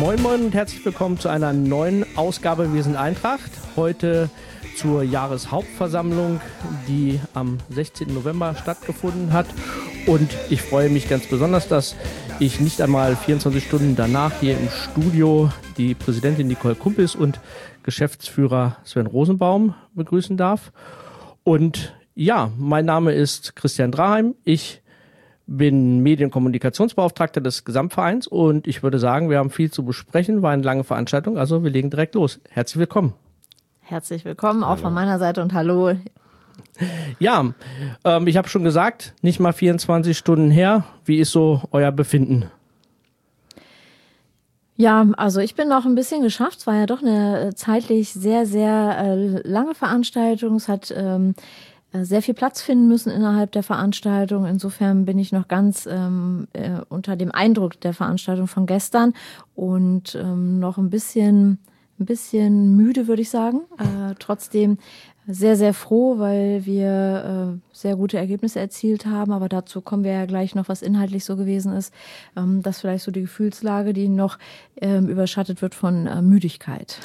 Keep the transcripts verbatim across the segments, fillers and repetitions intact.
Moin Moin und herzlich willkommen zu einer neuen Ausgabe Wir sind Eintracht. Heute zur Jahreshauptversammlung, die am sechzehnten November stattgefunden hat. Und ich freue mich ganz besonders, dass ich nicht einmal vierundzwanzig Stunden danach hier im Studio die Präsidentin Nicole Kumpis und Geschäftsführer Sven Rosenbaum begrüßen darf. Und ja, mein Name ist Christian Draheim. Ich bin Medienkommunikationsbeauftragter des Gesamtvereins und ich würde sagen, wir haben viel zu besprechen, war eine lange Veranstaltung, also wir legen direkt los. Herzlich willkommen. Herzlich willkommen, auch hallo. Von meiner Seite und hallo. Ja, ähm, ich habe schon gesagt, nicht mal vierundzwanzig Stunden her. Wie ist so euer Befinden? Ja, also ich bin noch ein bisschen geschafft. Es war ja doch eine zeitlich sehr, sehr äh, lange Veranstaltung. Es hat ähm, sehr viel Platz finden müssen innerhalb der Veranstaltung. Insofern bin ich noch ganz ähm, äh, unter dem Eindruck der Veranstaltung von gestern und ähm, noch ein bisschen, ein bisschen müde, würde ich sagen. Äh, trotzdem sehr, sehr froh, weil wir äh, sehr gute Ergebnisse erzielt haben. Aber dazu kommen wir ja gleich noch, was inhaltlich so gewesen ist. Ähm, das ist vielleicht so die Gefühlslage, die noch ähm, überschattet wird von äh, Müdigkeit.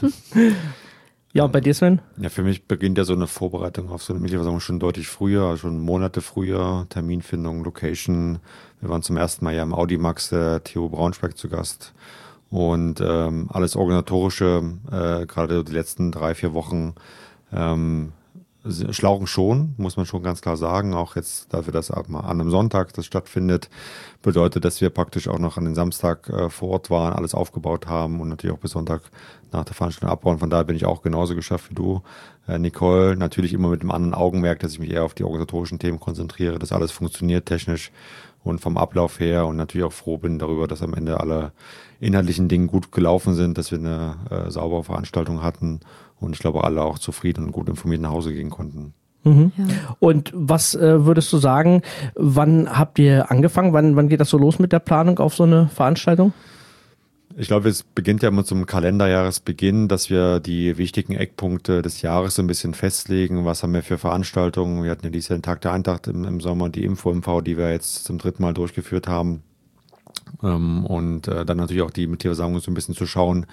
Ja, und bei dir, Sven? Ja, für mich beginnt ja so eine Vorbereitung auf so eine Mitgliederversammlung schon deutlich früher, schon Monate früher, Terminfindung, Location. Wir waren zum ersten Mal ja im Audimax der T U Braunschweig zu Gast. Und ähm, alles Organisatorische, äh, gerade die letzten drei, vier Wochen, ähm, schlauchen schon, muss man schon ganz klar sagen. Auch jetzt dafür, dass ab mal an einem Sonntag das stattfindet, bedeutet, dass wir praktisch auch noch an den Samstag äh, vor Ort waren, alles aufgebaut haben und natürlich auch bis Sonntag nach der Veranstaltung abbauen. Von daher bin ich auch genauso geschafft wie du, äh, Nicole. Natürlich immer mit dem anderen Augenmerk, dass ich mich eher auf die organisatorischen Themen konzentriere, dass alles funktioniert technisch und vom Ablauf her und natürlich auch froh bin darüber, dass am Ende alle inhaltlichen Dinge gut gelaufen sind, dass wir eine äh, saubere Veranstaltung hatten und ich glaube, alle auch zufrieden und gut informiert nach Hause gehen konnten. Mhm. Ja. Und was äh, würdest du sagen, wann habt ihr angefangen? Wann, wann geht das so los mit der Planung auf so eine Veranstaltung? Ich glaube, es beginnt ja immer zum Kalenderjahresbeginn, dass wir die wichtigen Eckpunkte des Jahres so ein bisschen festlegen. Was haben wir für Veranstaltungen? Wir hatten ja dieses Jahr den Tag der Eintracht im, im Sommer, die Info-M V, die wir jetzt zum dritten Mal durchgeführt haben. Ähm, und äh, dann natürlich auch die Mitgliederversammlung so ein bisschen zu schauen.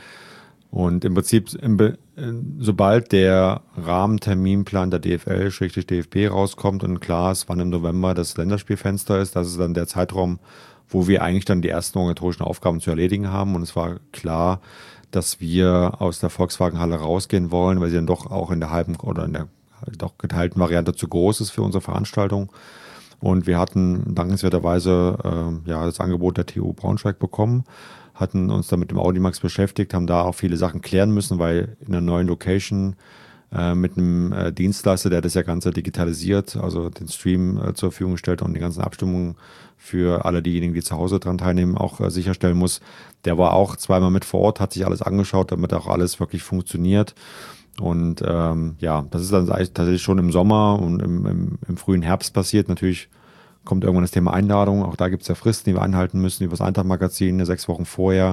Und im Prinzip, im Be- sobald der Rahmenterminplan der D F L D F B rauskommt und klar ist, wann im November das Länderspielfenster ist, das ist dann der Zeitraum, wo wir eigentlich dann die ersten organisatorischen Aufgaben zu erledigen haben. Und es war klar, dass wir aus der Volkswagenhalle rausgehen wollen, weil sie dann doch auch in der halben oder in der doch geteilten Variante zu groß ist für unsere Veranstaltung. Und wir hatten dankenswerterweise äh, ja das Angebot der T U Braunschweig bekommen, hatten uns da mit dem Audimax beschäftigt, haben da auch viele Sachen klären müssen, weil in einer neuen Location äh, mit einem äh, Dienstleister, der das ja Ganze digitalisiert, also den Stream äh, zur Verfügung stellt und die ganzen Abstimmungen für alle diejenigen, die zu Hause dran teilnehmen, auch äh, sicherstellen muss. Der war auch zweimal mit vor Ort, hat sich alles angeschaut, damit auch alles wirklich funktioniert. Und ähm, ja, das ist dann tatsächlich schon im Sommer und im, im, im frühen Herbst passiert. Natürlich kommt irgendwann das Thema Einladung. Auch da gibt es ja Fristen, die wir einhalten müssen über das Eintracht-Magazin, sechs Wochen vorher.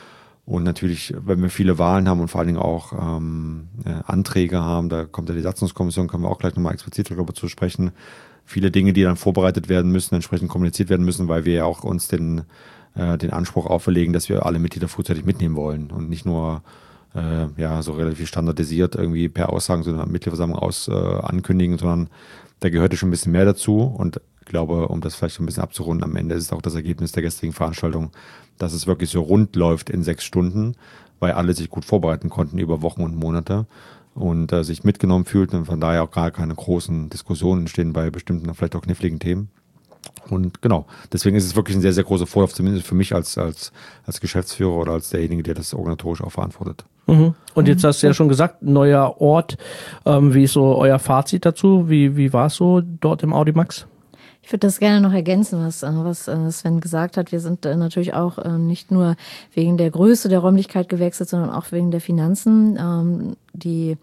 Und natürlich, wenn wir viele Wahlen haben und vor allen Dingen auch ähm, äh, Anträge haben, da kommt ja die Satzungskommission, können wir auch gleich nochmal explizit darüber zu sprechen. Viele Dinge, die dann vorbereitet werden müssen, entsprechend kommuniziert werden müssen, weil wir ja auch uns den, äh, den Anspruch auferlegen, dass wir alle Mitglieder frühzeitig mitnehmen wollen und nicht nur äh, ja so relativ standardisiert irgendwie per Aussagen so eine Mitgliederversammlung aus äh, ankündigen, sondern da gehörte schon ein bisschen mehr dazu. Und ich glaube, um das vielleicht so ein bisschen abzurunden, am Ende ist es auch das Ergebnis der gestrigen Veranstaltung, dass es wirklich so rund läuft in sechs Stunden, weil alle sich gut vorbereiten konnten über Wochen und Monate und äh, sich mitgenommen fühlten und von daher auch gar keine großen Diskussionen entstehen bei bestimmten, vielleicht auch kniffligen Themen. Und genau, deswegen ist es wirklich ein sehr, sehr großer Vorlauf, zumindest für mich als, als, als Geschäftsführer oder als derjenige, der das organisatorisch auch verantwortet. Mhm. Und jetzt hast du ja schon gesagt, neuer Ort. Ähm, wie ist so euer Fazit dazu? Wie, wie war es so dort im Audimax? Ich würde das gerne noch ergänzen, was, was Sven gesagt hat. Wir sind natürlich auch nicht nur wegen der Größe der Räumlichkeit gewechselt, sondern auch wegen der Finanzen. Die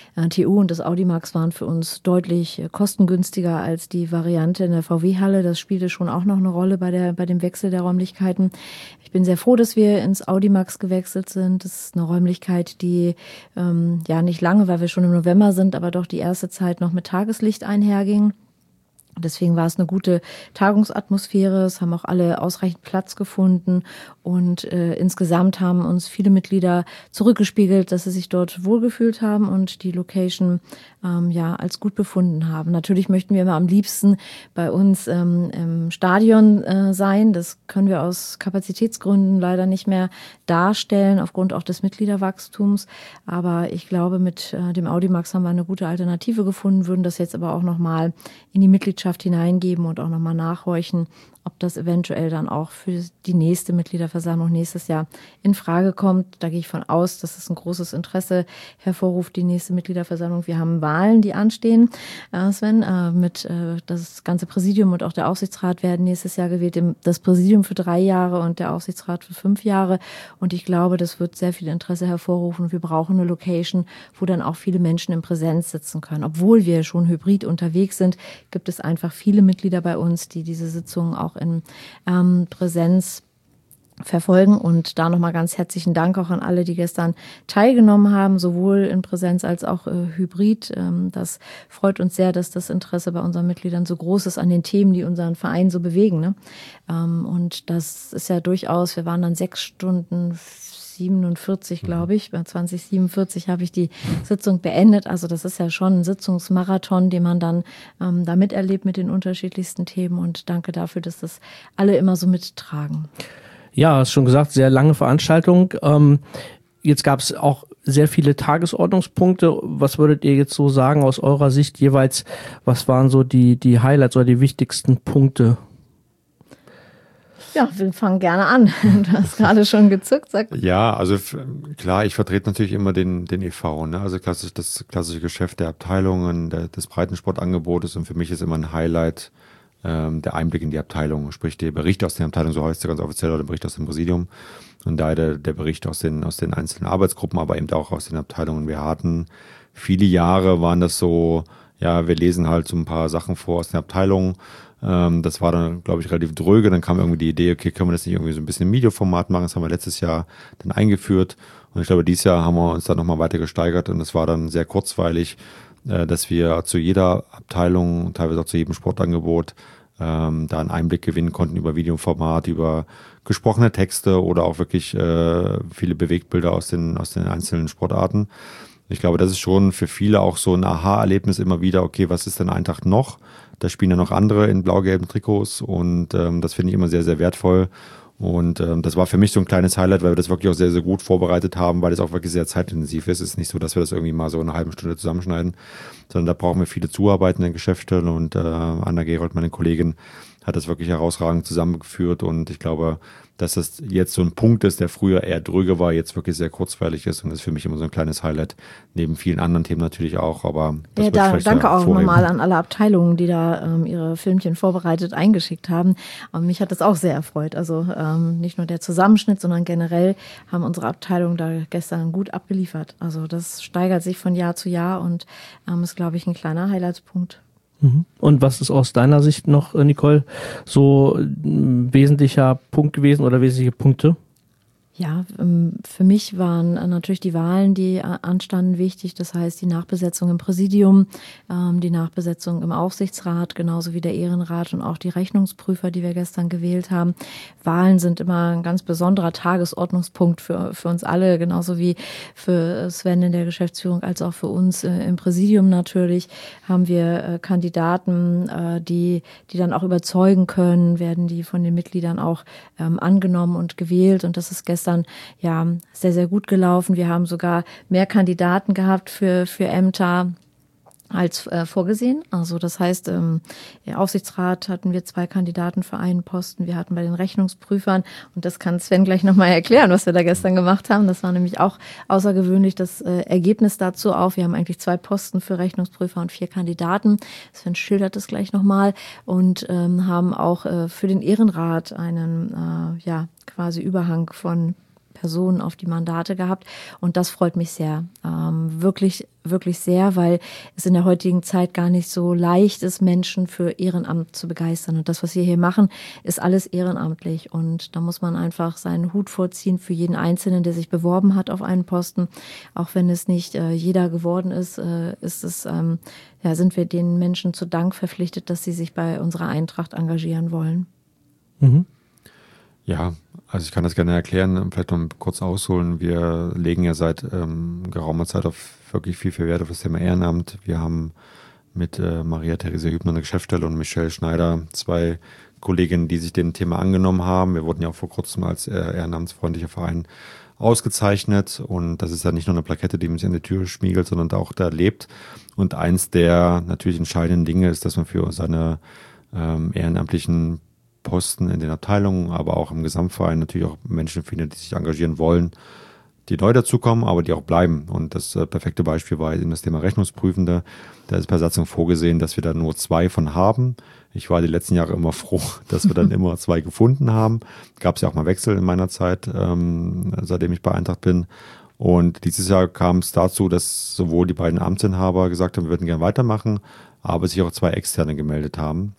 T U und das Audimax waren für uns deutlich kostengünstiger als die Variante in der V W-Halle. Das spielte schon auch noch eine Rolle bei der, bei dem Wechsel der Räumlichkeiten. Ich bin sehr froh, dass wir ins Audimax gewechselt sind. Das ist eine Räumlichkeit, die ähm, ja nicht lange, weil wir schon im November sind, aber doch die erste Zeit noch mit Tageslicht einherging. Deswegen war es eine gute Tagungsatmosphäre. Es haben auch alle ausreichend Platz gefunden. Und äh, insgesamt haben uns viele Mitglieder zurückgespiegelt, dass sie sich dort wohlgefühlt haben und die Location ähm, ja als gut befunden haben. Natürlich möchten wir immer am liebsten bei uns ähm, im Stadion äh, sein. Das können wir aus Kapazitätsgründen leider nicht mehr darstellen, aufgrund auch des Mitgliederwachstums. Aber ich glaube, mit äh, dem Audimax haben wir eine gute Alternative gefunden, würden das jetzt aber auch nochmal in die Mitgliedschaft hineingeben und auch nochmal nachhorchen, ob das eventuell dann auch für die nächste Mitgliederversammlung nächstes Jahr in Frage kommt. Da gehe ich von aus, dass es ein großes Interesse hervorruft, die nächste Mitgliederversammlung. Wir haben Wahlen, die anstehen, äh, Sven, äh, mit äh, das ganze Präsidium und auch der Aufsichtsrat werden nächstes Jahr gewählt. Das Präsidium für drei Jahre und der Aufsichtsrat für fünf Jahre. Und ich glaube, das wird sehr viel Interesse hervorrufen. Wir brauchen eine Location, wo dann auch viele Menschen in Präsenz sitzen können. Obwohl wir schon hybrid unterwegs sind, gibt es einfach viele Mitglieder bei uns, die diese Sitzungen auch in ähm, Präsenz verfolgen. Und da nochmal ganz herzlichen Dank auch an alle, die gestern teilgenommen haben, sowohl in Präsenz als auch äh, hybrid. Ähm, das freut uns sehr, dass das Interesse bei unseren Mitgliedern so groß ist an den Themen, die unseren Verein so bewegen. Ne? Ähm, und das ist ja durchaus, wir waren dann sechs Stunden siebenundvierzig, glaube ich. Bei zwanzig siebenundvierzig habe ich die Sitzung beendet. Also das ist ja schon ein Sitzungsmarathon, den man dann ähm, da miterlebt mit den unterschiedlichsten Themen. Und danke dafür, dass das alle immer so mittragen. Ja, hast schon gesagt, sehr lange Veranstaltung. Ähm, jetzt gab es auch sehr viele Tagesordnungspunkte. Was würdet ihr jetzt so sagen aus eurer Sicht jeweils? Was waren so die, die Highlights oder die wichtigsten Punkte? Ja, wir fangen gerne an. Du hast gerade schon gezückt. Sag. Ja, also klar, ich vertrete natürlich immer den, den E V, ne? Also klassisch, das klassische Geschäft der Abteilungen, der, des Breitensportangebotes, und für mich ist immer ein Highlight ähm, der Einblick in die Abteilung, sprich der Bericht aus den Abteilungen, so heißt es ganz offiziell, oder der Bericht aus dem Präsidium, und daher der, der Bericht aus den, aus den einzelnen Arbeitsgruppen, aber eben auch aus den Abteilungen. Wir hatten viele Jahre, waren das so, ja, wir lesen halt so ein paar Sachen vor aus den Abteilungen. Das war dann, glaube ich, relativ dröge. Dann kam irgendwie die Idee, okay, können wir das nicht irgendwie so ein bisschen im Videoformat machen? Das haben wir letztes Jahr dann eingeführt. Und ich glaube, dieses Jahr haben wir uns dann nochmal weiter gesteigert. Und es war dann sehr kurzweilig, dass wir zu jeder Abteilung, teilweise auch zu jedem Sportangebot, ähm, da einen Einblick gewinnen konnten über Videoformat, über gesprochene Texte oder auch wirklich äh, viele Bewegtbilder aus den, aus den einzelnen Sportarten. Ich glaube, das ist schon für viele auch so ein Aha-Erlebnis immer wieder, okay, was ist denn Eintracht noch? Da spielen ja noch andere in blau-gelben Trikots, und ähm, das finde ich immer sehr, sehr wertvoll. Und ähm, das war für mich so ein kleines Highlight, weil wir das wirklich auch sehr, sehr gut vorbereitet haben, weil es auch wirklich sehr zeitintensiv ist. Es ist nicht so, dass wir das irgendwie mal so in einer halben Stunde zusammenschneiden, sondern da brauchen wir viele zuarbeitende Geschäfte, und äh, Anna Gerold, meine Kollegin, hat das wirklich herausragend zusammengeführt, und ich glaube, dass das jetzt so ein Punkt ist, der früher eher dröge war, jetzt wirklich sehr kurzweilig ist, und das ist für mich immer so ein kleines Highlight, neben vielen anderen Themen natürlich auch, aber das ja, da, danke auch nochmal an alle Abteilungen, die da ähm, ihre Filmchen vorbereitet eingeschickt haben. Und mich hat das auch sehr erfreut, also ähm, nicht nur der Zusammenschnitt, sondern generell haben unsere Abteilungen da gestern gut abgeliefert. Also das steigert sich von Jahr zu Jahr und ähm, ist, glaube ich, ein kleiner Highlightspunkt. Und was ist aus deiner Sicht noch, Nicole, so ein wesentlicher Punkt gewesen oder wesentliche Punkte? Ja, für mich waren natürlich die Wahlen, die anstanden, wichtig. Das heißt, die Nachbesetzung im Präsidium, die Nachbesetzung im Aufsichtsrat, genauso wie der Ehrenrat und auch die Rechnungsprüfer, die wir gestern gewählt haben. Wahlen sind immer ein ganz besonderer Tagesordnungspunkt für, für uns alle, genauso wie für Sven in der Geschäftsführung als auch für uns im Präsidium natürlich. Haben wir Kandidaten, die, die dann auch überzeugen können, werden die von den Mitgliedern auch angenommen und gewählt. Und das ist gestern ja sehr, sehr gut gelaufen. Wir haben sogar mehr Kandidaten gehabt für, für Ämter als äh, vorgesehen. Also das heißt, im Aufsichtsrat hatten wir zwei Kandidaten für einen Posten. Wir hatten bei den Rechnungsprüfern, und das kann Sven gleich nochmal erklären, was wir da gestern gemacht haben. Das war nämlich auch außergewöhnlich das äh, Ergebnis dazu auf. Wir haben eigentlich zwei Posten für Rechnungsprüfer und vier Kandidaten. Sven schildert es gleich nochmal, und ähm, haben auch äh, für den Ehrenrat einen äh, ja quasi Überhang von Personen auf die Mandate gehabt. Und das freut mich sehr. Ähm, wirklich, wirklich sehr, weil es in der heutigen Zeit gar nicht so leicht ist, Menschen für Ehrenamt zu begeistern. Und das, was wir hier machen, ist alles ehrenamtlich. Und da muss man einfach seinen Hut vorziehen für jeden Einzelnen, der sich beworben hat auf einen Posten. Auch wenn es nicht äh, jeder geworden ist, äh, ist es, ähm, ja, sind wir den Menschen zu Dank verpflichtet, dass sie sich bei unserer Eintracht engagieren wollen. Mhm. Ja, also ich kann das gerne erklären, vielleicht noch kurz ausholen. Wir legen ja seit ähm, geraumer Zeit auf wirklich viel, viel Wert auf das Thema Ehrenamt. Wir haben mit äh, Maria-Theresia Hübner eine Geschäftsstelle und Michelle Schneider zwei Kolleginnen, die sich dem Thema angenommen haben. Wir wurden ja auch vor kurzem als äh, ehrenamtsfreundlicher Verein ausgezeichnet und das ist ja nicht nur eine Plakette, die man sich an die Tür schmiegelt, sondern auch da lebt. Und eins der natürlich entscheidenden Dinge ist, dass man für seine ähm, ehrenamtlichen Posten in den Abteilungen, aber auch im Gesamtverein natürlich auch Menschen findet, die sich engagieren wollen, die neu dazukommen, aber die auch bleiben. Und das äh, perfekte Beispiel war eben das Thema Rechnungsprüfende. Da ist per Satzung vorgesehen, dass wir da nur zwei von haben. Ich war die letzten Jahre immer froh, dass wir dann immer zwei gefunden haben. Gab es ja auch mal Wechsel in meiner Zeit, ähm, seitdem ich bei Eintracht bin. Und dieses Jahr kam es dazu, dass sowohl die beiden Amtsinhaber gesagt haben, wir würden gerne weitermachen, aber sich auch zwei Externe gemeldet haben.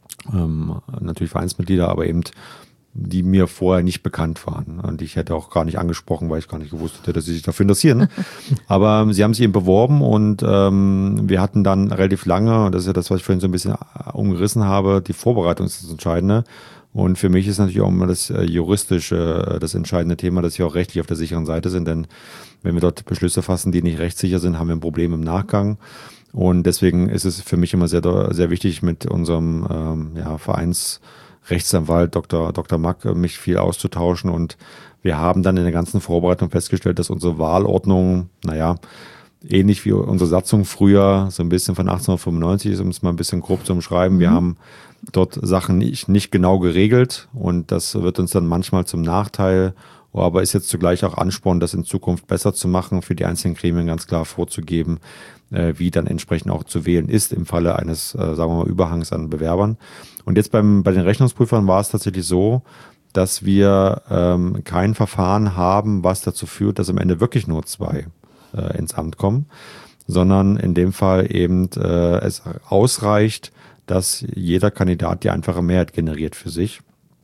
Ähm, natürlich Vereinsmitglieder, aber eben die mir vorher nicht bekannt waren. Und ich hätte auch gar nicht angesprochen, weil ich gar nicht gewusst hätte, dass sie sich dafür interessieren. Aber ähm, sie haben sich eben beworben und ähm, wir hatten dann relativ lange, und das ist ja das, was ich vorhin so ein bisschen umgerissen habe, die Vorbereitung ist das Entscheidende. Und für mich ist natürlich auch immer das äh, juristische, äh, das entscheidende Thema, dass wir auch rechtlich auf der sicheren Seite sind. Denn wenn wir dort Beschlüsse fassen, die nicht rechtssicher sind, haben wir ein Problem im Nachgang. Und deswegen ist es für mich immer sehr, sehr wichtig, mit unserem ähm, ja, Vereinsrechtsanwalt Doktor Doktor Mack mich viel auszutauschen. Und wir haben dann in der ganzen Vorbereitung festgestellt, dass unsere Wahlordnung, naja, ähnlich wie unsere Satzung früher, so ein bisschen von achtzehnhundertfünfundneunzig ist, um es mal ein bisschen grob zu umschreiben. Mhm. Wir haben dort Sachen nicht, nicht genau geregelt und das wird uns dann manchmal zum Nachteil, aber ist jetzt zugleich auch Ansporn, das in Zukunft besser zu machen, für die einzelnen Gremien ganz klar vorzugeben, äh, wie dann entsprechend auch zu wählen ist im Falle eines, äh, sagen wir mal, Überhangs an Bewerbern. Und jetzt beim bei den Rechnungsprüfern war es tatsächlich so, dass wir ähm, kein Verfahren haben, was dazu führt, dass am Ende wirklich nur zwei äh, ins Amt kommen, sondern in dem Fall eben äh, es ausreicht, dass jeder Kandidat die einfache Mehrheit generiert für sich.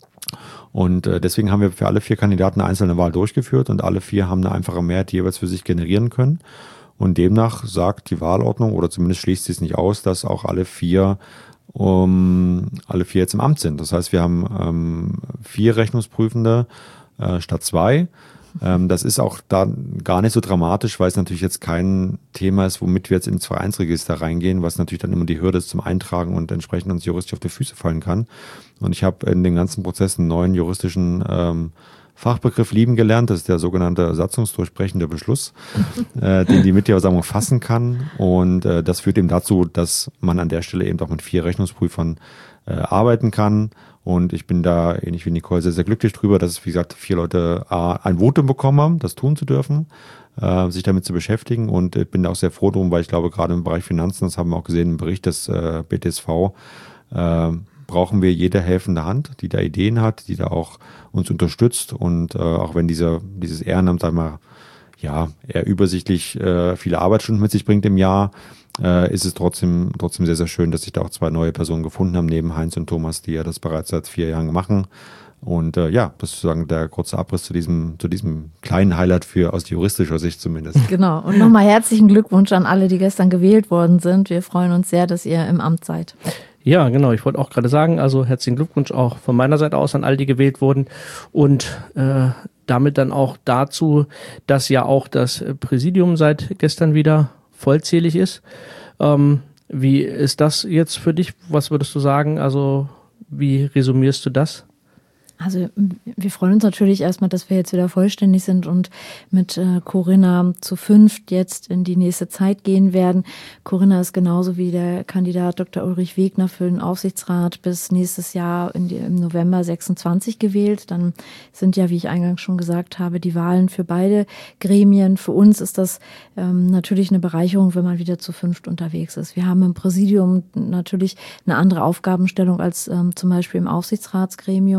Und äh, deswegen haben wir für alle vier Kandidaten eine einzelne Wahl durchgeführt und alle vier haben eine einfache Mehrheit jeweils für sich generieren können. Und demnach sagt die Wahlordnung, oder zumindest schließt sie es nicht aus, dass auch alle vier um, alle vier jetzt im Amt sind. Das heißt, wir haben ähm, vier Rechnungsprüfende äh, statt zwei. Ähm, das ist auch da gar nicht so dramatisch, weil es natürlich jetzt kein Thema ist, womit wir jetzt ins Vereinsregister reingehen, was natürlich dann immer die Hürde ist zum Eintragen und entsprechend uns juristisch auf die Füße fallen kann. Und ich habe in den ganzen Prozessen einen neuen juristischen ähm, Fachbegriff lieben gelernt. Das ist der sogenannte satzungsdurchbrechende Beschluss, äh, den die Mitgliederversammlung fassen kann. Und äh, das führt eben dazu, dass man an der Stelle eben auch mit vier Rechnungsprüfern äh, arbeiten kann. Und ich bin da, ähnlich wie Nicole, sehr, sehr glücklich drüber, dass, wie gesagt, vier Leute A, ein Votum bekommen haben, das tun zu dürfen, äh, sich damit zu beschäftigen. Und ich bin da auch sehr froh drum, weil ich glaube, gerade im Bereich Finanzen, das haben wir auch gesehen im Bericht des äh, B T S V, äh, brauchen wir jede helfende Hand, die da Ideen hat, die da auch uns unterstützt. Und äh, auch wenn dieser, dieses Ehrenamt einmal ja, eher übersichtlich äh, viele Arbeitsstunden mit sich bringt im Jahr, äh, ist es trotzdem, trotzdem sehr, sehr schön, dass sich da auch zwei neue Personen gefunden haben, neben Heinz und Thomas, die ja das bereits seit vier Jahren machen. Und äh, ja, das ist sozusagen der kurze Abriss zu diesem, zu diesem kleinen Highlight für aus juristischer Sicht zumindest. Genau. Und nochmal herzlichen Glückwunsch an alle, die gestern gewählt worden sind. Wir freuen uns sehr, dass ihr im Amt seid. Ja, genau. Ich wollte auch gerade sagen, also herzlichen Glückwunsch auch von meiner Seite aus an all die gewählt wurden und äh, damit dann auch dazu, dass ja auch das Präsidium seit gestern wieder vollzählig ist. Ähm, wie ist das jetzt für dich? Was würdest du sagen? Also wie resümierst du das? Also wir freuen uns natürlich erstmal, dass wir jetzt wieder vollständig sind und mit äh, Corinna zu fünft jetzt in die nächste Zeit gehen werden. Corinna ist genauso wie der Kandidat Doktor Ulrich Wegner für den Aufsichtsrat bis nächstes Jahr in die, im November sechsundzwanzig gewählt. Dann sind ja, wie ich eingangs schon gesagt habe, die Wahlen für beide Gremien. Für uns ist das ähm, natürlich eine Bereicherung, wenn man wieder zu fünft unterwegs ist. Wir haben im Präsidium natürlich eine andere Aufgabenstellung als ähm, zum Beispiel im Aufsichtsratsgremium. Wir sind ja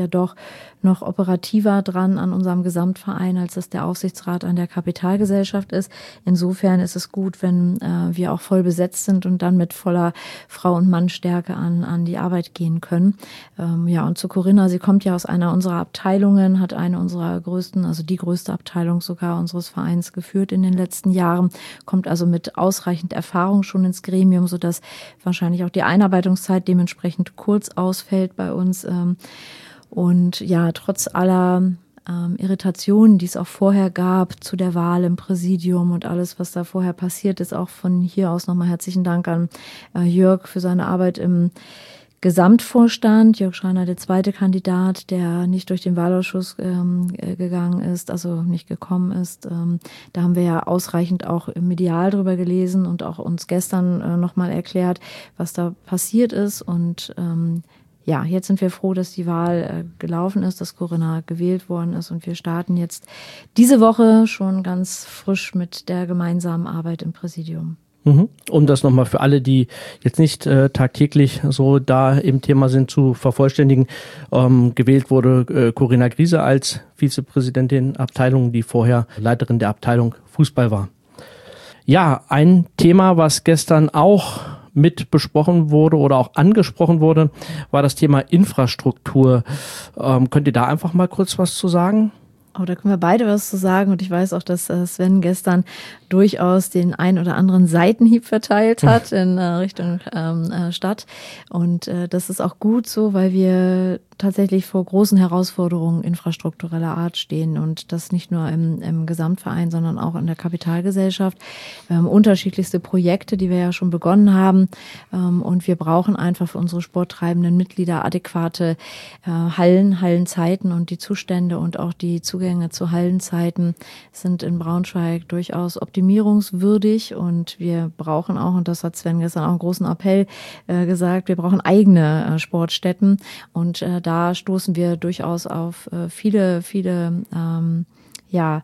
ja doch noch operativer dran an unserem Gesamtverein, als es der Aufsichtsrat an der Kapitalgesellschaft ist. Insofern ist es gut, wenn äh, wir auch voll besetzt sind und dann mit voller Frau- und Mannstärke an, an die Arbeit gehen können. Ähm, ja, und zu Corinna, sie kommt ja aus einer unserer Abteilungen, hat eine unserer größten, also die größte Abteilung sogar unseres Vereins geführt in den letzten Jahren, kommt also mit ausreichend Erfahrung schon ins Gremium, sodass wahrscheinlich auch die Einarbeitungszeit dementsprechend kurz ausfällt bei uns. Ähm, Und ja, trotz aller ähm, Irritationen, die es auch vorher gab zu der Wahl im Präsidium und alles, was da vorher passiert ist, auch von hier aus nochmal herzlichen Dank an äh, Jörg für seine Arbeit im Gesamtvorstand. Jörg Schreiner, der zweite Kandidat, der nicht durch den Wahlausschuss ähm, gegangen ist, also nicht gekommen ist. Ähm, da haben wir ja ausreichend auch medial drüber gelesen und auch uns gestern äh, nochmal erklärt, was da passiert ist. Und ähm, ja, jetzt sind wir froh, dass die Wahl äh, gelaufen ist, dass Corinna gewählt worden ist und wir starten jetzt diese Woche schon ganz frisch mit der gemeinsamen Arbeit im Präsidium. Mhm. Um das nochmal für alle, die jetzt nicht äh, tagtäglich so da im Thema sind, zu vervollständigen, ähm, gewählt wurde äh, Corinna Griese als Vizepräsidentin Abteilung, die vorher Leiterin der Abteilung Fußball war. Ja, ein Thema, was gestern auch mit besprochen wurde oder auch angesprochen wurde, war das Thema Infrastruktur. Ähm, könnt ihr da einfach mal kurz was zu sagen? Oh, da können wir beide was zu sagen und ich weiß auch, dass Sven gestern durchaus den ein oder anderen Seitenhieb verteilt hat in äh, Richtung ähm, äh, Stadt und äh, das ist auch gut so, weil wir tatsächlich vor großen Herausforderungen infrastruktureller Art stehen und das nicht nur im, im Gesamtverein, sondern auch in der Kapitalgesellschaft. Wir haben unterschiedlichste Projekte, die wir ja schon begonnen haben ähm, und wir brauchen einfach für unsere sporttreibenden Mitglieder adäquate äh, Hallen, Hallenzeiten und die Zustände und auch die Zugänge zu Hallenzeiten sind in Braunschweig durchaus optimierungswürdig und wir brauchen auch, und das hat Sven gestern auch einen großen Appell äh, gesagt, wir brauchen eigene äh, Sportstätten und äh, da stoßen wir durchaus auf äh, viele, viele, ähm, ja,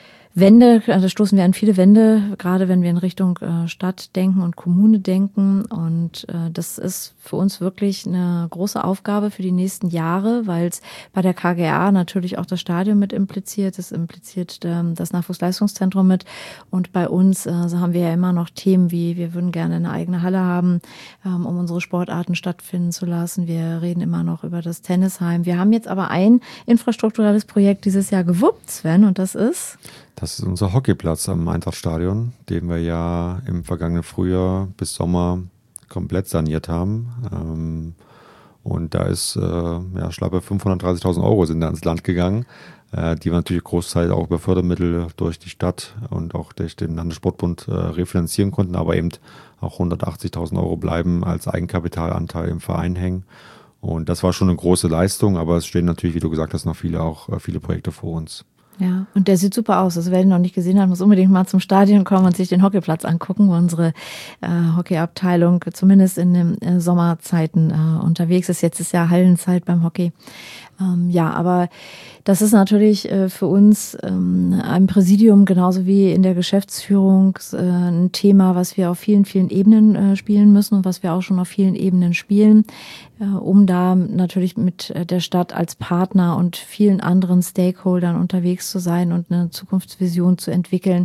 Wände, da stoßen wir an viele Wände, gerade wenn wir in Richtung äh, Stadt denken und Kommune denken. Und äh, das ist für uns wirklich eine große Aufgabe für die nächsten Jahre, weil es bei der K G A natürlich auch das Stadion mit impliziert. Es impliziert ähm, das Nachwuchsleistungszentrum mit. Und bei uns äh, so haben wir ja immer noch Themen wie, wir würden gerne eine eigene Halle haben, ähm, um unsere Sportarten stattfinden zu lassen. Wir reden immer noch über das Tennisheim. Wir haben jetzt aber ein infrastrukturelles Projekt dieses Jahr gewuppt, Sven, und das ist... Das ist unser Hockeyplatz am Eintrachtstadion, den wir ja im vergangenen Frühjahr bis Sommer komplett saniert haben. Ähm, und da ist äh, ja, schlappe fünfhundertdreißigtausend Euro sind da ins Land gegangen, äh, die wir natürlich großteils auch über Fördermittel durch die Stadt und auch durch den Landessportbund äh, refinanzieren konnten, aber eben auch hundertachtzigtausend Euro bleiben als Eigenkapitalanteil im Verein hängen. Und das war schon eine große Leistung, aber es stehen natürlich, wie du gesagt hast, noch viele auch äh, viele Projekte vor uns. Ja, und der sieht super aus. Also wer ihn noch nicht gesehen hat, muss unbedingt mal zum Stadion kommen und sich den Hockeyplatz angucken, wo unsere äh, Hockeyabteilung zumindest in den äh, Sommerzeiten äh, unterwegs ist. Jetzt ist ja Hallenzeit beim Hockey. Ähm, ja, aber das ist natürlich äh, für uns ähm, im Präsidium genauso wie in der Geschäftsführung äh, ein Thema, was wir auf vielen, vielen Ebenen äh, spielen müssen und was wir auch schon auf vielen Ebenen spielen, äh, um da natürlich mit äh, der Stadt als Partner und vielen anderen Stakeholdern unterwegs zu sein und eine Zukunftsvision zu entwickeln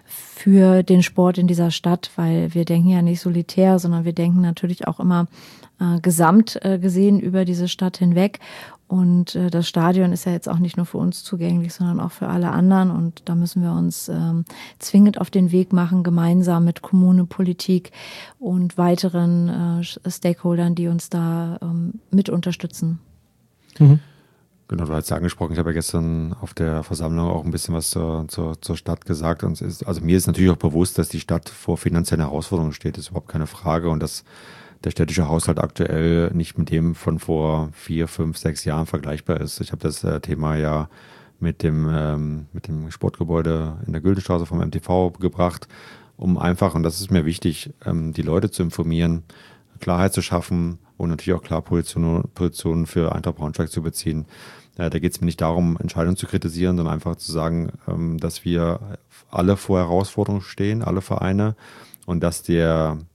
für den Sport in dieser Stadt, weil wir denken ja nicht solitär, sondern wir denken natürlich auch immer äh, gesamt äh, gesehen über diese Stadt hinweg. Und äh, das Stadion ist ja jetzt auch nicht nur für uns zugänglich, sondern auch für alle anderen. Und da müssen wir uns ähm, zwingend auf den Weg machen, gemeinsam mit Kommune, Politik und weiteren äh, Stakeholdern, die uns da ähm, mit unterstützen. Mhm. Genau, du hast es angesprochen, ich habe ja gestern auf der Versammlung auch ein bisschen was zur, zur, zur Stadt gesagt. Und es ist, also mir ist natürlich auch bewusst, dass die Stadt vor finanziellen Herausforderungen steht, das ist überhaupt keine Frage. Und dass der städtische Haushalt aktuell nicht mit dem von vor vier, fünf, sechs Jahren vergleichbar ist. Ich habe das äh, Thema ja mit dem, ähm, mit dem Sportgebäude in der Güldenstraße vom M T V gebracht, um einfach, und das ist mir wichtig, ähm, die Leute zu informieren, Klarheit zu schaffen und natürlich auch klar Positionen, Positionen für Eintracht Braunschweig zu beziehen. Äh, da geht es mir nicht darum, Entscheidungen zu kritisieren, sondern einfach zu sagen, ähm, dass wir alle vor Herausforderungen stehen, alle Vereine, und dass der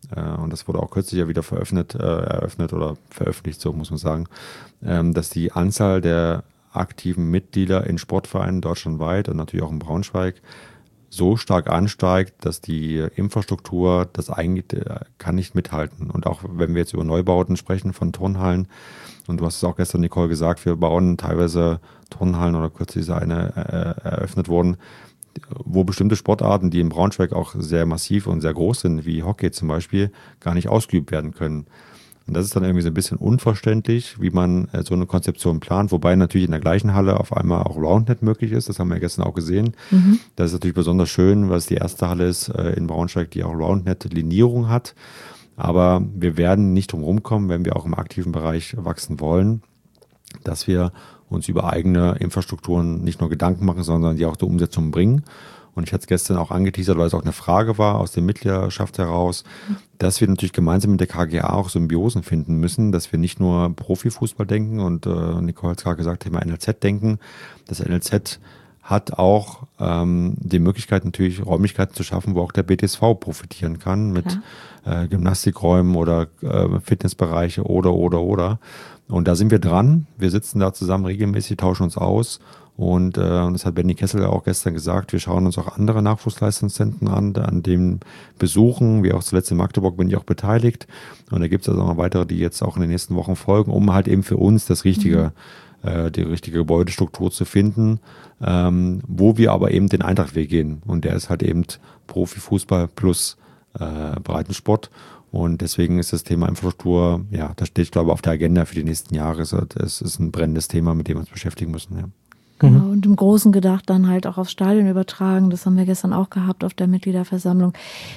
äh, und das wurde auch kürzlich ja wieder veröffentlicht, äh, eröffnet oder veröffentlicht, so muss man sagen, ähm, dass die Anzahl der aktiven Mitglieder in Sportvereinen deutschlandweit und natürlich auch in Braunschweig so stark ansteigt, dass die Infrastruktur das eigentlich äh, kann nicht mithalten. Und auch wenn wir jetzt über Neubauten sprechen von Turnhallen, und du hast es auch gestern, Nicole, gesagt, wir bauen teilweise Turnhallen oder kürzlich ist eine äh, eröffnet worden, wo bestimmte Sportarten, die in Braunschweig auch sehr massiv und sehr groß sind, wie Hockey zum Beispiel, gar nicht ausgeübt werden können. Und das ist dann irgendwie so ein bisschen unverständlich, wie man äh, so eine Konzeption plant, wobei natürlich in der gleichen Halle auf einmal auch Roundnet möglich ist. Das haben wir ja gestern auch gesehen. Mhm. Das ist natürlich besonders schön, weil es die erste Halle ist äh, in Braunschweig, die auch Roundnet-Linierung hat. Aber wir werden nicht drum rumkommen, wenn wir auch im aktiven Bereich wachsen wollen, dass wir uns über eigene Infrastrukturen nicht nur Gedanken machen, sondern die auch zur Umsetzung bringen. Und ich hatte es gestern auch angeteasert, weil es auch eine Frage war aus der Mitgliedschaft heraus, dass wir natürlich gemeinsam mit der K G A auch Symbiosen finden müssen, dass wir nicht nur Profifußball denken und äh, Nicole hat es gerade gesagt, Thema N L Z denken. Das N L Z hat auch ähm, die Möglichkeit natürlich Räumlichkeiten zu schaffen, wo auch der B T S V profitieren kann mit äh, Gymnastikräumen oder äh, Fitnessbereiche oder, oder, oder. Und da sind wir dran. Wir sitzen da zusammen regelmäßig, tauschen uns aus. Und äh, das hat Benny Kessel auch gestern gesagt, wir schauen uns auch andere Nachwuchsleistungszentren an, an dem besuchen, wie auch zuletzt in Magdeburg bin ich auch beteiligt. Und da gibt es also noch weitere, die jetzt auch in den nächsten Wochen folgen, um halt eben für uns das richtige, mhm. äh, die richtige Gebäudestruktur zu finden, ähm, wo wir aber eben den Eintrachtweg gehen. Und der ist halt eben Profifußball plus äh, Breitensport. Und deswegen ist das Thema Infrastruktur, ja, das steht, glaube ich, auf der Agenda für die nächsten Jahre. Es ist ein brennendes Thema, mit dem wir uns beschäftigen müssen, ja. Genau, und im Großen gedacht dann halt auch aufs Stadion übertragen. Das haben wir gestern auch gehabt auf der Mitgliederversammlung.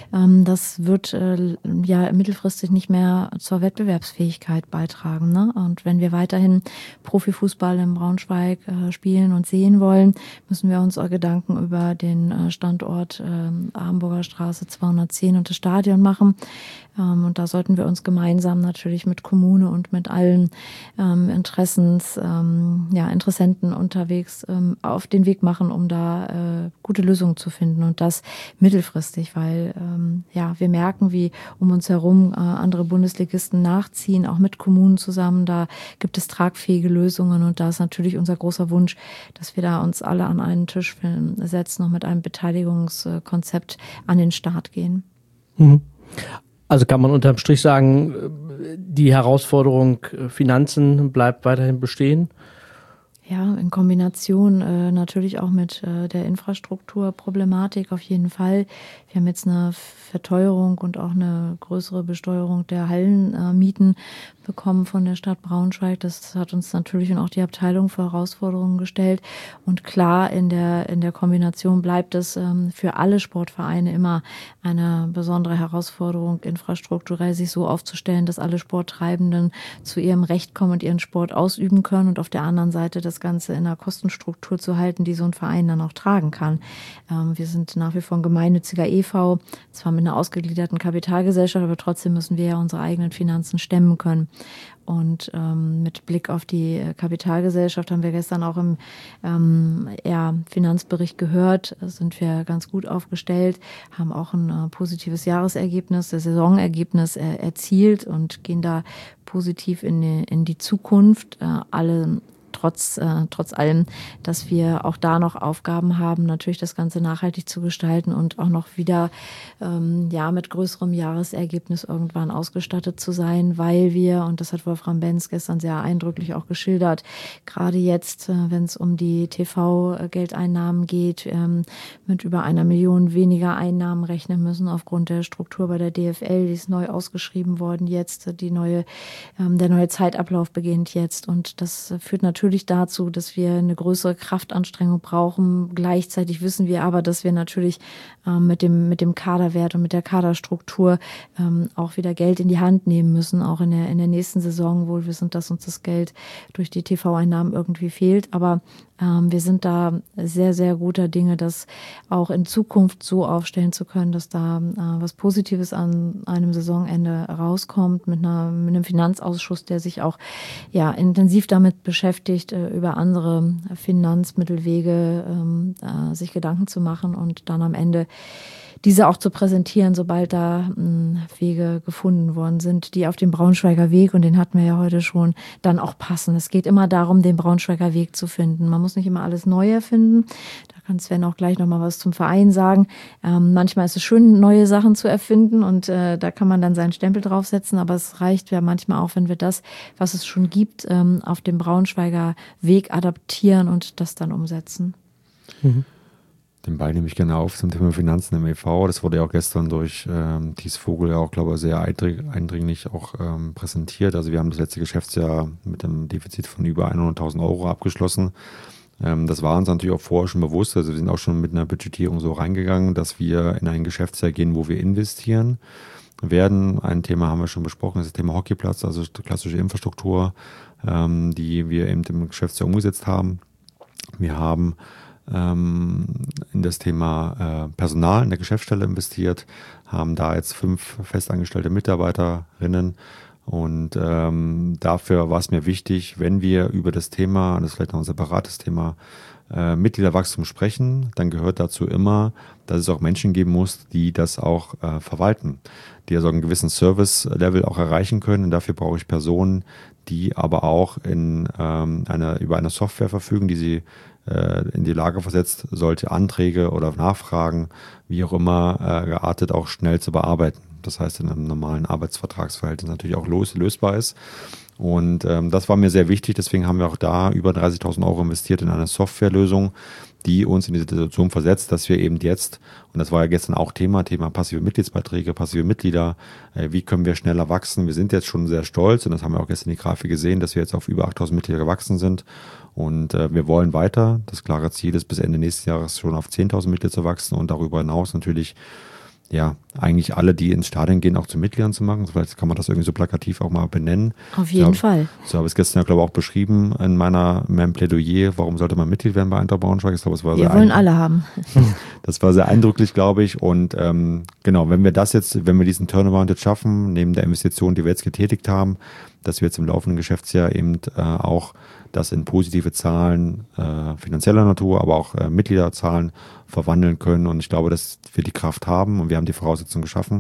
Das wird ja mittelfristig nicht mehr zur Wettbewerbsfähigkeit beitragen, ne? Und wenn wir weiterhin Profifußball in Braunschweig spielen und sehen wollen, müssen wir uns auch Gedanken über den Standort Hamburger Straße zweihundertzehn und das Stadion machen. Und da sollten wir uns gemeinsam natürlich mit Kommune und mit allen ähm, Interessens, ähm, ja, Interessenten unterwegs ähm, auf den Weg machen, um da äh, gute Lösungen zu finden und das mittelfristig, weil ähm, ja wir merken, wie um uns herum äh, andere Bundesligisten nachziehen, auch mit Kommunen zusammen. Da gibt es tragfähige Lösungen und da ist natürlich unser großer Wunsch, dass wir da uns alle an einen Tisch setzen und mit einem Beteiligungskonzept an den Start gehen. Mhm. Also kann man unterm Strich sagen, die Herausforderung Finanzen bleibt weiterhin bestehen? Ja, in Kombination äh, natürlich auch mit äh, der Infrastrukturproblematik auf jeden Fall. Wir haben jetzt eine Verteuerung und auch eine größere Besteuerung der Hallenmieten äh, bekommen von der Stadt Braunschweig. Das hat uns natürlich und auch die Abteilung vor Herausforderungen gestellt. Und klar, in der in der Kombination bleibt es ähm, für alle Sportvereine immer eine besondere Herausforderung, infrastrukturell sich so aufzustellen, dass alle Sporttreibenden zu ihrem Recht kommen und ihren Sport ausüben können und auf der anderen Seite das Ganze in einer Kostenstruktur zu halten, die so ein Verein dann auch tragen kann. Ähm, wir sind nach wie vor ein gemeinnütziger E V, zwar mit einer ausgegliederten Kapitalgesellschaft, aber trotzdem müssen wir ja unsere eigenen Finanzen stemmen können. Und ähm, mit Blick auf die Kapitalgesellschaft haben wir gestern auch im ähm, ja, Finanzbericht gehört, sind wir ganz gut aufgestellt, haben auch ein äh, positives Jahresergebnis, das Saisonergebnis äh, erzielt und gehen da positiv in die, in die Zukunft. Äh, alle Trotz, äh, trotz allem, dass wir auch da noch Aufgaben haben, natürlich das Ganze nachhaltig zu gestalten und auch noch wieder ähm, ja mit größerem Jahresergebnis irgendwann ausgestattet zu sein, weil wir, und das hat Wolfram Benz gestern sehr eindrücklich auch geschildert, gerade jetzt, äh, wenn es um die T V-Geldeinnahmen geht, ähm, mit über einer Million weniger Einnahmen rechnen müssen aufgrund der Struktur bei der D F L, die ist neu ausgeschrieben worden jetzt, die neue, ähm, der neue Zeitablauf beginnt jetzt und das führt natürlich natürlich dazu, dass wir eine größere Kraftanstrengung brauchen. Gleichzeitig wissen wir aber, dass wir natürlich ähm, mit dem mit dem Kaderwert und mit der Kaderstruktur ähm, auch wieder Geld in die Hand nehmen müssen, auch in der in der nächsten Saison, wohl wissen, dass uns das Geld durch die T V-Einnahmen irgendwie fehlt. Aber ähm, wir sind da sehr, sehr guter Dinge, das auch in Zukunft so aufstellen zu können, dass da äh, was Positives an einem Saisonende rauskommt mit, einer, mit einem Finanzausschuss, der sich auch ja intensiv damit beschäftigt, äh, über andere Finanzmittelwege ähm, äh, sich Gedanken zu machen und dann am Ende diese auch zu präsentieren, sobald da mh, Wege gefunden worden sind, die auf dem Braunschweiger Weg, und den hatten wir ja heute schon, dann auch passen. Es geht immer darum, den Braunschweiger Weg zu finden. Man muss nicht immer alles neu erfinden. Da kann Sven auch gleich nochmal was zum Verein sagen. Ähm, manchmal ist es schön, neue Sachen zu erfinden, und äh, da kann man dann seinen Stempel draufsetzen, aber es reicht ja manchmal auch, wenn wir das, was es schon gibt, ähm, auf dem Braunschweiger Weg adaptieren und das dann umsetzen. Mhm. Den Ball nehme ich gerne auf zum Thema Finanzen im E V. Das wurde ja auch gestern durch ähm, Thies Vogel ja auch, glaube ich, sehr eindringlich auch ähm, präsentiert. Also wir haben das letzte Geschäftsjahr mit einem Defizit von über hunderttausend Euro abgeschlossen. Ähm, das war uns natürlich auch vorher schon bewusst. Also wir sind auch schon mit einer Budgetierung so reingegangen, dass wir in ein Geschäftsjahr gehen, wo wir investieren werden. Ein Thema haben wir schon besprochen, das ist das Thema Hockeyplatz, also klassische Infrastruktur, ähm, die wir eben im Geschäftsjahr umgesetzt haben. Wir haben ähm, in das Thema äh, Personal in der Geschäftsstelle investiert, haben da jetzt fünf festangestellte Mitarbeiterinnen, und ähm, dafür war es mir wichtig, wenn wir über das Thema, das ist vielleicht noch ein separates Thema, äh, Mitgliederwachstum sprechen, dann gehört dazu immer, dass es auch Menschen geben muss, die das auch äh, verwalten, die also einen gewissen Service-Level auch erreichen können, und dafür brauche ich Personen, die aber auch in ähm, einer, über eine Software verfügen, die sie äh, in die Lage versetzt, solche Anträge oder Nachfragen, wie auch immer, äh, geartet auch schnell zu bearbeiten. Das heißt, in einem normalen Arbeitsvertragsverhältnis natürlich auch los, lösbar ist. Und ähm, das war mir sehr wichtig, deswegen haben wir auch da über dreißigtausend Euro investiert in eine Softwarelösung, die uns in die Situation versetzt, dass wir eben jetzt, und das war ja gestern auch Thema, Thema passive Mitgliedsbeiträge, passive Mitglieder, äh, wie können wir schneller wachsen? Wir sind jetzt schon sehr stolz, und das haben wir auch gestern in die Grafik gesehen, dass wir jetzt auf über achttausend Mitglieder gewachsen sind, und äh, wir wollen weiter. Das klare Ziel ist, bis Ende nächsten Jahres schon auf zehntausend Mitglieder zu wachsen und darüber hinaus natürlich ja, eigentlich alle, die ins Stadion gehen, auch zu Mitgliedern zu machen. Vielleicht kann man das irgendwie so plakativ auch mal benennen. Auf jeden so, Fall. So habe ich es gestern ja, glaube ich, auch beschrieben in meiner, in meinem Plädoyer, warum sollte man Mitglied werden bei Eintracht Braunschweig. Ich glaube, es war Wir sehr wollen alle haben. Das war sehr eindrücklich, glaube ich. Und ähm, genau, wenn wir das jetzt, wenn wir diesen Turnaround jetzt schaffen, neben der Investition, die wir jetzt getätigt haben, dass wir jetzt im laufenden Geschäftsjahr eben äh, auch das in positive Zahlen äh, finanzieller Natur, aber auch äh, Mitgliederzahlen verwandeln können. Und ich glaube, dass wir die Kraft haben, und wir haben die Voraussetzungen geschaffen,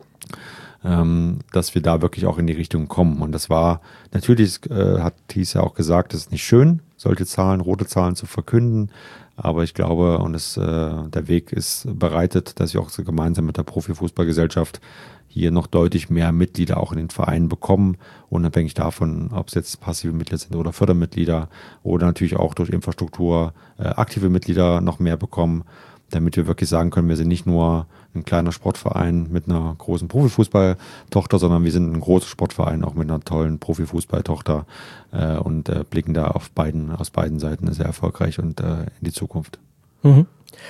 ähm, dass wir da wirklich auch in die Richtung kommen. Und das war, natürlich äh, hat Thies ja auch gesagt, es ist nicht schön, solche Zahlen, rote Zahlen zu verkünden. Aber ich glaube, und es, äh, der Weg ist bereitet, dass wir auch so gemeinsam mit der Profifußballgesellschaft hier noch deutlich mehr Mitglieder auch in den Vereinen bekommen, unabhängig davon, ob es jetzt passive Mitglieder sind oder Fördermitglieder, oder natürlich auch durch Infrastruktur äh, aktive Mitglieder noch mehr bekommen, damit wir wirklich sagen können, wir sind nicht nur ein kleiner Sportverein mit einer großen Profifußballtochter, sondern wir sind ein großer Sportverein auch mit einer tollen Profifußballtochter äh, und äh, blicken da auf beiden, aus beiden Seiten sehr erfolgreich und äh, in die Zukunft. Mhm.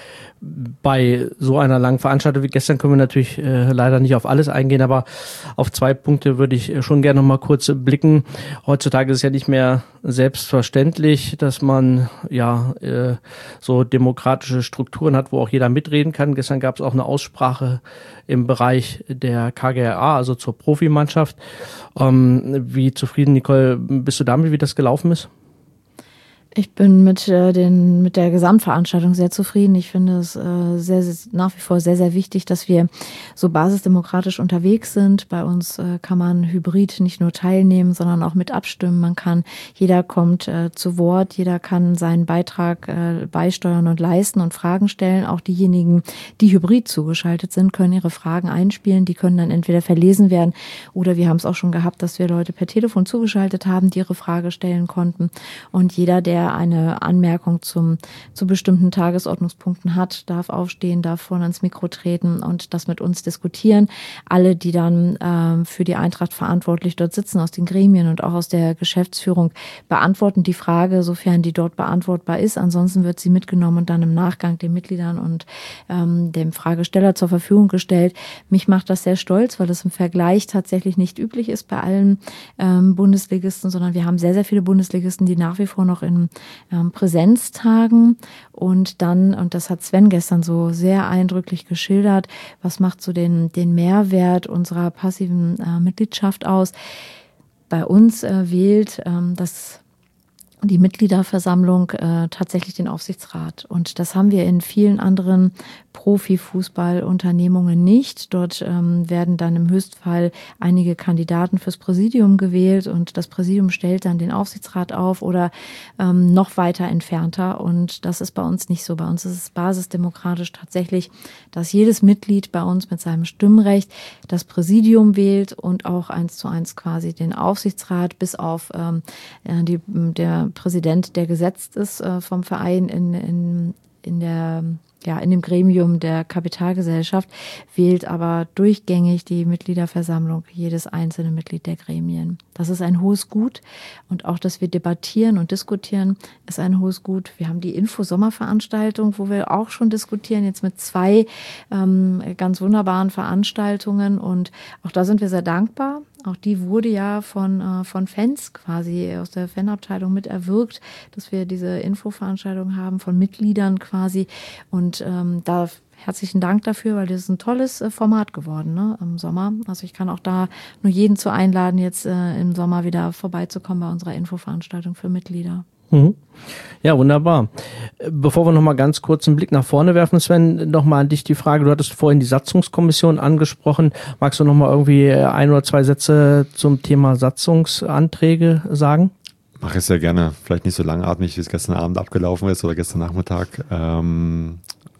Bei so einer langen Veranstaltung wie gestern können wir natürlich äh, leider nicht auf alles eingehen, aber auf zwei Punkte würde ich schon gerne noch mal kurz blicken. Heutzutage ist es ja nicht mehr selbstverständlich, dass man ja äh, so demokratische Strukturen hat, wo auch jeder mitreden kann. Gestern gab es auch eine Aussprache im Bereich der K G R A, also zur Profimannschaft. Ähm, wie zufrieden, Nicole, bist du damit, wie das gelaufen ist? Ich bin mit äh, den mit der Gesamtveranstaltung sehr zufrieden. Ich finde es äh, sehr, sehr nach wie vor sehr, sehr wichtig, dass wir so basisdemokratisch unterwegs sind. Bei uns äh, kann man hybrid nicht nur teilnehmen, sondern auch mit abstimmen. Man kann, jeder kommt äh, zu Wort, jeder kann seinen Beitrag äh, beisteuern und leisten und Fragen stellen. Auch diejenigen, die hybrid zugeschaltet sind, können ihre Fragen einspielen. Die können dann entweder verlesen werden, oder wir haben es auch schon gehabt, dass wir Leute per Telefon zugeschaltet haben, die ihre Frage stellen konnten. Und jeder, der eine Anmerkung zum, zu bestimmten Tagesordnungspunkten hat, darf aufstehen, darf vorne ans Mikro treten und das mit uns diskutieren. Alle, die dann ähm, für die Eintracht verantwortlich dort sitzen, aus den Gremien und auch aus der Geschäftsführung, beantworten die Frage, sofern die dort beantwortbar ist. Ansonsten wird sie mitgenommen und dann im Nachgang den Mitgliedern und ähm, dem Fragesteller zur Verfügung gestellt. Mich macht das sehr stolz, weil das im Vergleich tatsächlich nicht üblich ist bei allen ähm, Bundesligisten, sondern wir haben sehr, sehr viele Bundesligisten, die nach wie vor noch in ähm, Präsenztagen und dann, und das hat Sven gestern so sehr eindrücklich geschildert, was macht so den, den Mehrwert unserer passiven äh, Mitgliedschaft aus. Bei uns äh, wählt ähm, das die Mitgliederversammlung äh, tatsächlich den Aufsichtsrat. Und das haben wir in vielen anderen Profifußballunternehmungen nicht. Dort ähm, werden dann im Höchstfall einige Kandidaten fürs Präsidium gewählt und das Präsidium stellt dann den Aufsichtsrat auf oder ähm, noch weiter entfernter. Und das ist bei uns nicht so. Bei uns ist es basisdemokratisch tatsächlich, dass jedes Mitglied bei uns mit seinem Stimmrecht das Präsidium wählt und auch eins zu eins quasi den Aufsichtsrat, bis auf ähm, die, der Präsident, der gesetzt ist äh, vom Verein in, in, in der ja, in dem Gremium der Kapitalgesellschaft, wählt aber durchgängig die Mitgliederversammlung jedes einzelne Mitglied der Gremien. Das ist ein hohes Gut und auch, dass wir debattieren und diskutieren, ist ein hohes Gut. Wir haben die Info-Sommerveranstaltung, wo wir auch schon diskutieren, jetzt mit zwei ähm, ganz wunderbaren Veranstaltungen und auch da sind wir sehr dankbar. Auch die wurde ja von, äh, von Fans quasi aus der Fanabteilung mit erwirkt, dass wir diese Infoveranstaltung haben, von Mitgliedern quasi. Und ähm, da herzlichen Dank dafür, weil das ist ein tolles äh, Format geworden, ne, im Sommer. Also ich kann auch da nur jeden zu einladen, jetzt äh, im Sommer wieder vorbeizukommen bei unserer Infoveranstaltung für Mitglieder. Ja, wunderbar. Bevor wir noch mal ganz kurz einen Blick nach vorne werfen, Sven, noch mal an dich die Frage. Du hattest vorhin die Satzungskommission angesprochen. Magst du noch mal irgendwie ein oder zwei Sätze zum Thema Satzungsanträge sagen? Mache ich sehr gerne. Vielleicht nicht so langatmig, wie es gestern Abend abgelaufen ist oder gestern Nachmittag. Ähm,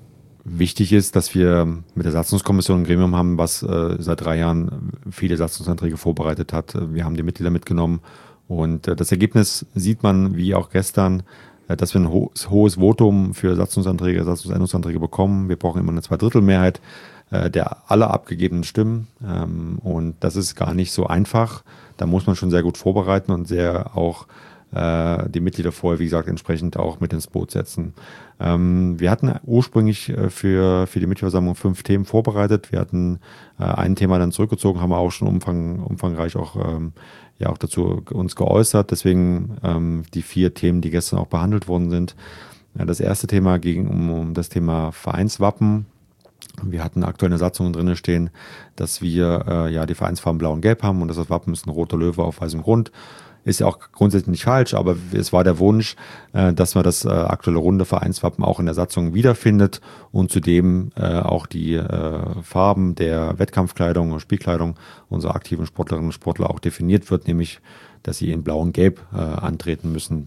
wichtig ist, dass wir mit der Satzungskommission ein Gremium haben, was äh, seit drei Jahren viele Satzungsanträge vorbereitet hat. Wir haben die Mitglieder mitgenommen. Und äh, das Ergebnis sieht man, wie auch gestern, äh, dass wir ein ho- hohes Votum für Satzungsanträge, Satzungsänderungsanträge bekommen. Wir brauchen immer eine Zweidrittelmehrheit äh, der aller abgegebenen Stimmen. Ähm, und das ist gar nicht so einfach. Da muss man schon sehr gut vorbereiten und sehr auch äh, die Mitglieder vorher, wie gesagt, entsprechend auch mit ins Boot setzen. Ähm, wir hatten ursprünglich äh, für, für die Mitgliederversammlung fünf Themen vorbereitet. Wir hatten äh, ein Thema dann zurückgezogen, haben wir auch schon umfang, umfangreich auch ähm, ja auch dazu uns geäußert. Deswegen ähm, die vier Themen, die gestern auch behandelt worden sind. Ja, das erste Thema ging um, um das Thema Vereinswappen. Wir hatten aktuelle Satzungen drin stehen, dass wir äh, ja die Vereinsfarben blau und gelb haben und dass das Wappen ist ein roter Löwe auf weißem Grund. Ist ja auch grundsätzlich nicht falsch, aber es war der Wunsch, äh, dass man das äh, aktuelle runde Vereinswappen auch in der Satzung wiederfindet und zudem äh, auch die äh, Farben der Wettkampfkleidung und Spielkleidung unserer aktiven Sportlerinnen und Sportler auch definiert wird, nämlich, dass sie in blau und gelb äh, antreten müssen.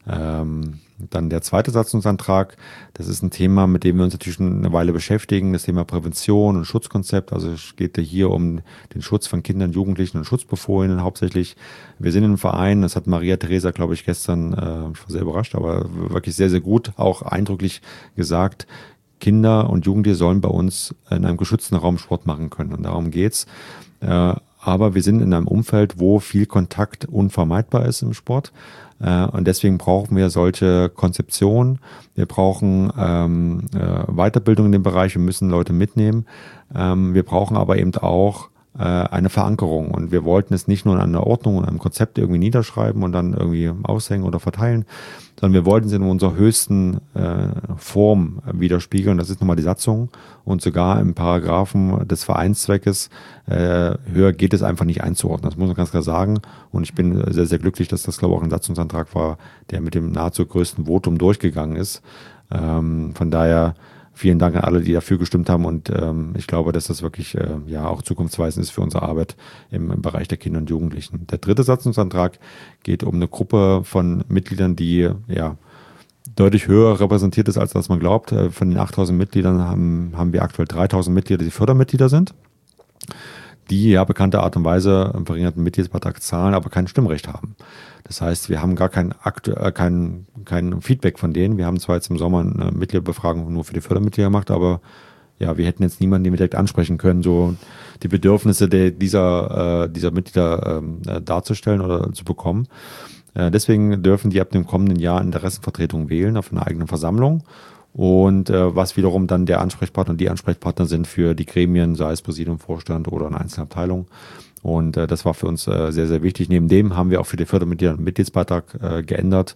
Ähm, dann der zweite Satzungsantrag, das ist ein Thema, mit dem wir uns natürlich schon eine Weile beschäftigen, das Thema Prävention und Schutzkonzept. Also es geht hier um den Schutz von Kindern, Jugendlichen und Schutzbefohlenen hauptsächlich. Wir sind in einem Verein, das hat Maria Theresa, glaube ich, gestern, äh, ich war sehr überrascht, aber wirklich sehr, sehr gut, auch eindrücklich gesagt, Kinder und Jugendliche sollen bei uns in einem geschützten Raum Sport machen können und darum geht's. Äh, aber wir sind in einem Umfeld, wo viel Kontakt unvermeidbar ist im Sport. Und deswegen brauchen wir solche Konzeptionen. Wir brauchen ähm, äh, Weiterbildung in dem Bereich. Wir müssen Leute mitnehmen. Ähm, wir brauchen aber eben auch äh, eine Verankerung. Und wir wollten es nicht nur in einer Ordnung und einem Konzept irgendwie niederschreiben und dann irgendwie aushängen oder verteilen, sondern wir wollten es in unserer höchsten äh, Form widerspiegeln. Das ist nochmal die Satzung. Und sogar im Paragraphen des Vereinszweckes äh, höher geht es einfach nicht einzuordnen. Das muss man ganz klar sagen. Und ich bin sehr, sehr glücklich, dass das, glaube ich, auch ein Satzungsantrag war, der mit dem nahezu größten Votum durchgegangen ist. Ähm, von daher vielen Dank an alle, die dafür gestimmt haben. Und ähm, ich glaube, dass das wirklich äh, ja auch zukunftsweisend ist für unsere Arbeit im, im Bereich der Kinder und Jugendlichen. Der dritte Satzungsantrag geht um eine Gruppe von Mitgliedern, die ja deutlich höher repräsentiert ist, als das man glaubt. Von den achttausend Mitgliedern haben, haben wir aktuell dreitausend Mitglieder, die Fördermitglieder sind, die ja bekannte Art und Weise einen verringerten Mitgliedsbeitrag zahlen, aber kein Stimmrecht haben. Das heißt, wir haben gar kein, aktu- äh, kein, kein Feedback von denen. Wir haben zwar jetzt im Sommer eine Mitgliederbefragung nur für die Fördermitglieder gemacht, aber ja, wir hätten jetzt niemanden, den wir direkt ansprechen können, so die Bedürfnisse der, dieser, äh, dieser Mitglieder äh, darzustellen oder zu bekommen. Deswegen dürfen die ab dem kommenden Jahr Interessenvertretung wählen auf einer eigenen Versammlung und äh, was wiederum dann der Ansprechpartner und die Ansprechpartner sind für die Gremien, sei es Präsidium, Vorstand oder eine einzelne Abteilung. Und äh, das war für uns äh, sehr, sehr wichtig. Neben dem haben wir auch für die Fördermitglieder einen Mitgliedsbeitrag äh, geändert.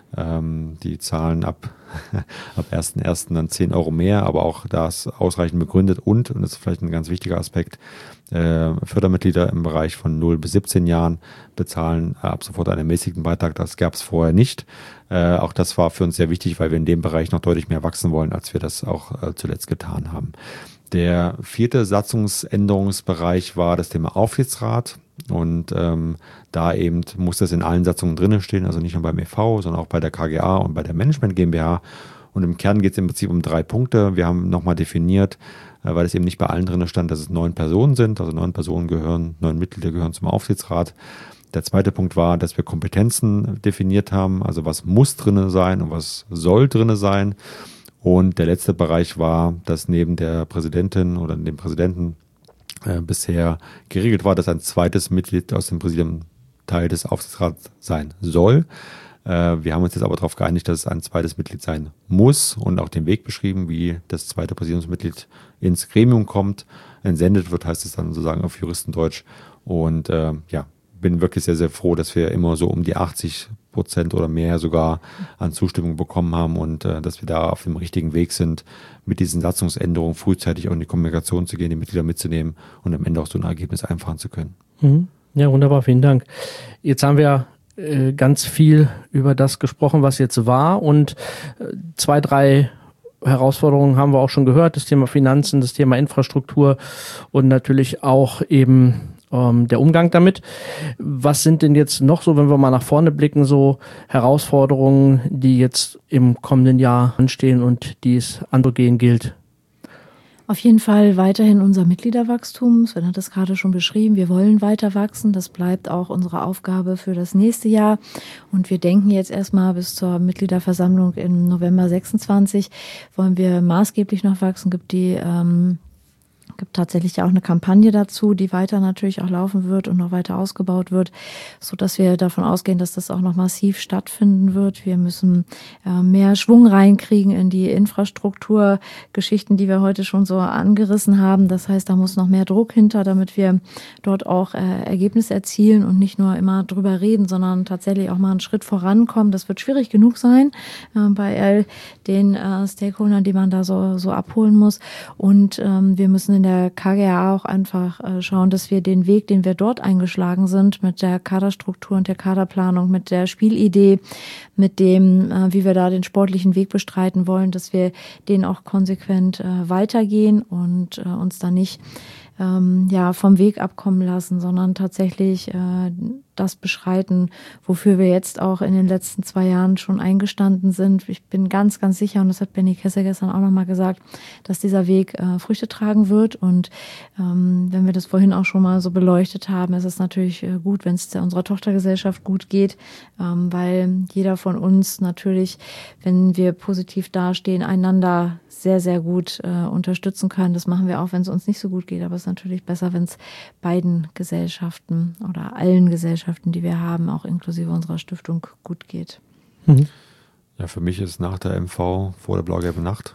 Ähm, die zahlen ab, ab ersten ersten dann zehn Euro mehr, aber auch das ausreichend begründet und, und das ist vielleicht ein ganz wichtiger Aspekt, äh, Fördermitglieder im Bereich von null bis siebzehn Jahren bezahlen äh, ab sofort einen ermäßigten Beitrag. Das gab es vorher nicht. Äh, auch das war für uns sehr wichtig, weil wir in dem Bereich noch deutlich mehr wachsen wollen, als wir das auch äh, zuletzt getan haben. Der vierte Satzungsänderungsbereich war das Thema Aufsichtsrat. Und ähm, da eben muss das in allen Satzungen drinnen stehen, also nicht nur beim E V, sondern auch bei der K G A und bei der Management GmbH. Und im Kern geht es im Prinzip um drei Punkte. Wir haben nochmal definiert, äh, weil es eben nicht bei allen drinnen stand, dass es neun Personen sind. Also neun Personen gehören, neun Mitglieder gehören zum Aufsichtsrat. Der zweite Punkt war, dass wir Kompetenzen definiert haben, also was muss drinne sein und was soll drinne sein. Und der letzte Bereich war, dass neben der Präsidentin oder dem Präsidenten äh, bisher geregelt war, dass ein zweites Mitglied aus dem Präsidium Teil des Aufsichtsrats sein soll. Äh, wir haben uns jetzt aber darauf geeinigt, dass es ein zweites Mitglied sein muss und auch den Weg beschrieben, wie das zweite Präsidiumsmitglied ins Gremium kommt. Entsendet wird, heißt es dann sozusagen auf Juristendeutsch. Und äh, ja, bin wirklich sehr, sehr froh, dass wir immer so um die achtzig Prozent oder mehr sogar an Zustimmung bekommen haben und äh, dass wir da auf dem richtigen Weg sind, mit diesen Satzungsänderungen frühzeitig auch in die Kommunikation zu gehen, die Mitglieder mitzunehmen und am Ende auch so ein Ergebnis einfahren zu können. Mhm. Ja, wunderbar, vielen Dank. Jetzt haben wir äh, ganz viel über das gesprochen, was jetzt war und äh, zwei, drei Herausforderungen haben wir auch schon gehört, das Thema Finanzen, das Thema Infrastruktur und natürlich auch eben ähm, der Umgang damit. Was sind denn jetzt noch so, wenn wir mal nach vorne blicken, so Herausforderungen, die jetzt im kommenden Jahr anstehen und die es anzugehen gilt? Auf jeden Fall weiterhin unser Mitgliederwachstum. Sven hat das gerade schon beschrieben. Wir wollen weiter wachsen. Das bleibt auch unsere Aufgabe für das nächste Jahr. Und wir denken jetzt erstmal bis zur Mitgliederversammlung im November sechsundzwanzig wollen wir maßgeblich noch wachsen. Gibt die ähm, gibt tatsächlich auch eine Kampagne dazu, die weiter natürlich auch laufen wird und noch weiter ausgebaut wird, so dass wir davon ausgehen, dass das auch noch massiv stattfinden wird. Wir müssen äh, mehr Schwung reinkriegen in die Infrastrukturgeschichten, die wir heute schon so angerissen haben. Das heißt, da muss noch mehr Druck hinter, damit wir dort auch äh, Ergebnisse erzielen und nicht nur immer drüber reden, sondern tatsächlich auch mal einen Schritt vorankommen. Das wird schwierig genug sein äh, bei all den äh, Stakeholdern, die man da so, so abholen muss. Und ähm, wir müssen in der K G A auch einfach äh, schauen, dass wir den Weg, den wir dort eingeschlagen sind, mit der Kaderstruktur und der Kaderplanung, mit der Spielidee, mit dem, äh, wie wir da den sportlichen Weg bestreiten wollen, dass wir den auch konsequent äh, weitergehen und äh, uns da nicht ähm, ja vom Weg abkommen lassen, sondern tatsächlich äh, das beschreiten, wofür wir jetzt auch in den letzten zwei Jahren schon eingestanden sind. Ich bin ganz, ganz sicher, und das hat Benny Kessel gestern auch nochmal gesagt, dass dieser Weg äh, Früchte tragen wird. Und ähm, wenn wir das vorhin auch schon mal so beleuchtet haben, ist es natürlich äh, gut, wenn es unserer Tochtergesellschaft gut geht, ähm, weil jeder von uns natürlich, wenn wir positiv dastehen, einander sehr, sehr gut äh, unterstützen kann. Das machen wir auch, wenn es uns nicht so gut geht. Aber es ist natürlich besser, wenn es beiden Gesellschaften oder allen Gesellschaften, die wir haben, auch inklusive unserer Stiftung, gut geht. Mhm. Ja, für mich ist nach der M V vor der blau-gelben Nacht.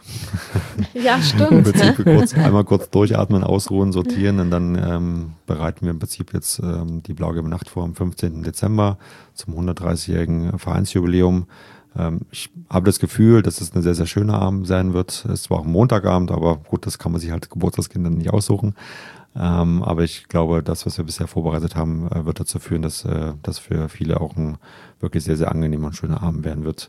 Ja, stimmt. Im Prinzip kurz, einmal kurz durchatmen, ausruhen, sortieren und dann ähm, bereiten wir im Prinzip jetzt ähm, die blau-gelbe Nacht vor am fünfzehnten Dezember zum hundertdreißigjährigen Vereinsjubiläum. Ähm, ich habe das Gefühl, dass es ein sehr, sehr schöner Abend sein wird. Es war auch ein Montagabend, aber gut, das kann man sich halt Geburtstagskinder nicht aussuchen. Ähm, aber ich glaube, das, was wir bisher vorbereitet haben, äh, wird dazu führen, dass äh, das für viele auch ein wirklich sehr, sehr angenehmer und schöner Abend werden wird.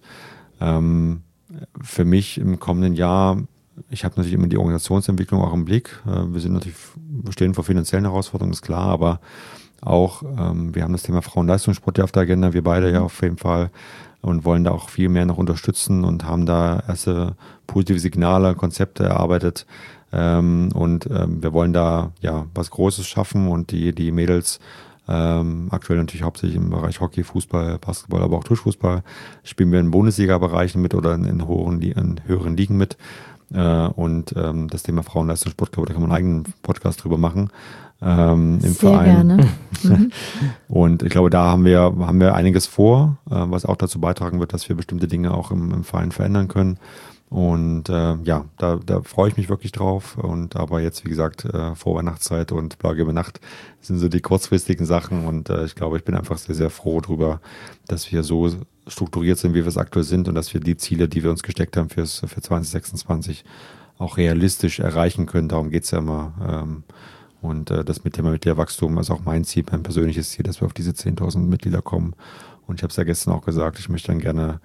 Ähm, für mich im kommenden Jahr, ich habe natürlich immer die Organisationsentwicklung auch im Blick. Äh, wir sind natürlich, wir stehen vor finanziellen Herausforderungen, ist klar, aber auch, ähm, wir haben das Thema Frauenleistungssport ja auf der Agenda, wir beide ja auf jeden Fall, und wollen da auch viel mehr noch unterstützen und haben da erste positive Signale, Konzepte erarbeitet. Ähm, und ähm, wir wollen da ja was Großes schaffen und die, die Mädels ähm, aktuell natürlich hauptsächlich im Bereich Hockey, Fußball, Basketball, aber auch Tischfußball spielen wir in Bundesliga-Bereichen mit oder in, in, hohen, in höheren Ligen mit. Äh, und ähm, das Thema Frauenleistungssport, glaube ich, da kann man einen eigenen Podcast drüber machen. Ähm, im Sehr Verein. gerne. Mhm. Und ich glaube, da haben wir, haben wir einiges vor, äh, was auch dazu beitragen wird, dass wir bestimmte Dinge auch im, im Verein verändern können. Und äh, ja, da, da freue ich mich wirklich drauf. Und aber jetzt, wie gesagt, äh, Vorweihnachtszeit und blau-gelbe Nacht sind so die kurzfristigen Sachen. Und äh, ich glaube, ich bin einfach sehr, sehr froh drüber, dass wir so strukturiert sind, wie wir es aktuell sind und dass wir die Ziele, die wir uns gesteckt haben fürs, für zwanzig sechsundzwanzig auch realistisch erreichen können. Darum geht es ja immer. Ähm, und äh, das mit dem Mitgliederwachstum ist auch mein Ziel, mein persönliches Ziel, dass wir auf diese zehntausend Mitglieder kommen. Und ich habe es ja gestern auch gesagt, ich möchte dann gerne